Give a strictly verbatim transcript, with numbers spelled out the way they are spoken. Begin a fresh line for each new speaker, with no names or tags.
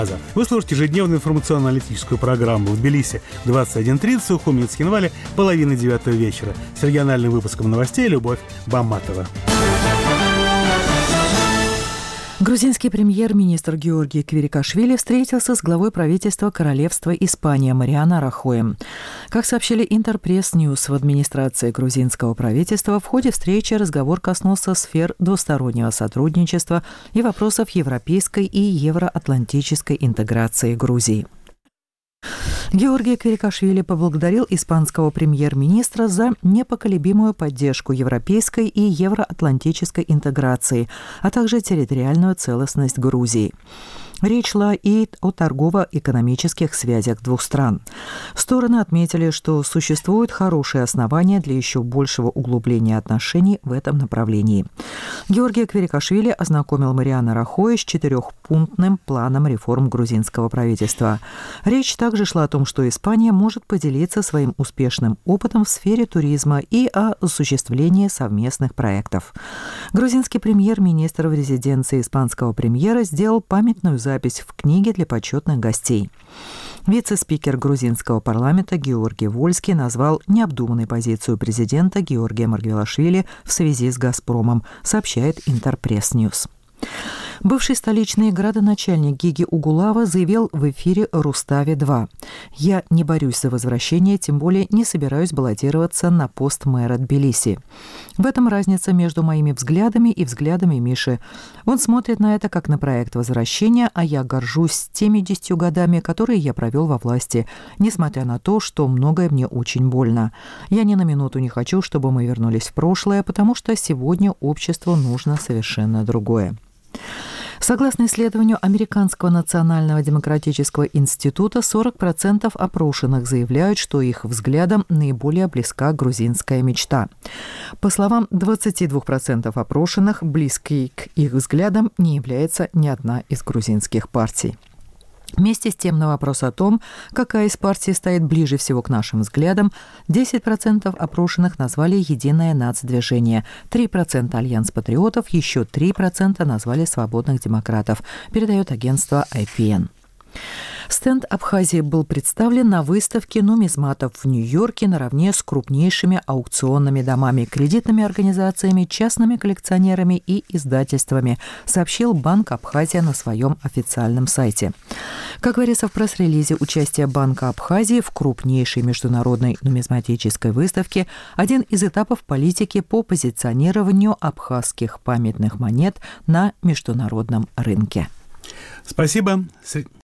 Вы слушаете ежедневную информационно-аналитическую программу в Тбилиси двадцать один тридцать, Сухум, Цхинвале, половина девятого вечера. С региональным выпуском новостей Любовь Баматова.
Грузинский премьер-министр Георгий Квирикашвили встретился с главой правительства Королевства Испания Мариано Рахоем. Как сообщили Интерпресс Ньюс, в администрации грузинского правительства в ходе встречи разговор коснулся сфер двустороннего сотрудничества и вопросов европейской и евроатлантической интеграции Грузии. Георгий Квирикашвили поблагодарил испанского премьер-министра за непоколебимую поддержку европейской и евроатлантической интеграции, а также территориальную целостность Грузии. Речь шла и о торгово-экономических связях двух стран. Стороны отметили, что существуют хорошие основания для еще большего углубления отношений в этом направлении. Георгий Квирикашвили ознакомил Мариано Рахоя с четырехпунктным планом реформ грузинского правительства. Речь также шла о том, что Испания может поделиться своим успешным опытом в сфере туризма и о осуществлении совместных проектов. Грузинский премьер-министр в резиденции испанского премьера сделал памятную запись запись в книге для почетных гостей. Вице-спикер грузинского парламента Георгий Вольский назвал необдуманной позицию президента Георгия Маргвелашвили в связи с «Газпромом», сообщает Интерпресс Ньюс. Бывший столичный градоначальник Гиги Угулава заявил в эфире «Рустави-два». «Я не борюсь за возвращение, тем более не собираюсь баллотироваться на пост мэра Тбилиси. В этом разница между моими взглядами и взглядами Миши. Он смотрит на это как на проект возвращения, а я горжусь теми десятью годами, которые я провел во власти, несмотря на то, что многое мне очень больно. Я ни на минуту не хочу, чтобы мы вернулись в прошлое, потому что сегодня обществу нужно совершенно другое». Согласно исследованию Американского национального демократического института, сорок процентов опрошенных заявляют, что их взглядам наиболее близка грузинская мечта. По словам двадцати двух процентов опрошенных, близкой к их взглядам не является ни одна из грузинских партий. Вместе с тем на вопрос о том, какая из партий стоит ближе всего к нашим взглядам, десять процентов опрошенных назвали «Единое нацдвижение», три процента «Альянс патриотов», еще три процента назвали «Свободных демократов», передает агентство ай пи эн. Стенд Абхазии был представлен на выставке нумизматов в Нью-Йорке наравне с крупнейшими аукционными домами, кредитными организациями, частными коллекционерами и издательствами, сообщил Банк Абхазия на своем официальном сайте. Как говорится в пресс-релизе, участие Банка Абхазии в крупнейшей международной нумизматической выставке – один из этапов политики по позиционированию абхазских памятных монет на международном рынке.
Спасибо.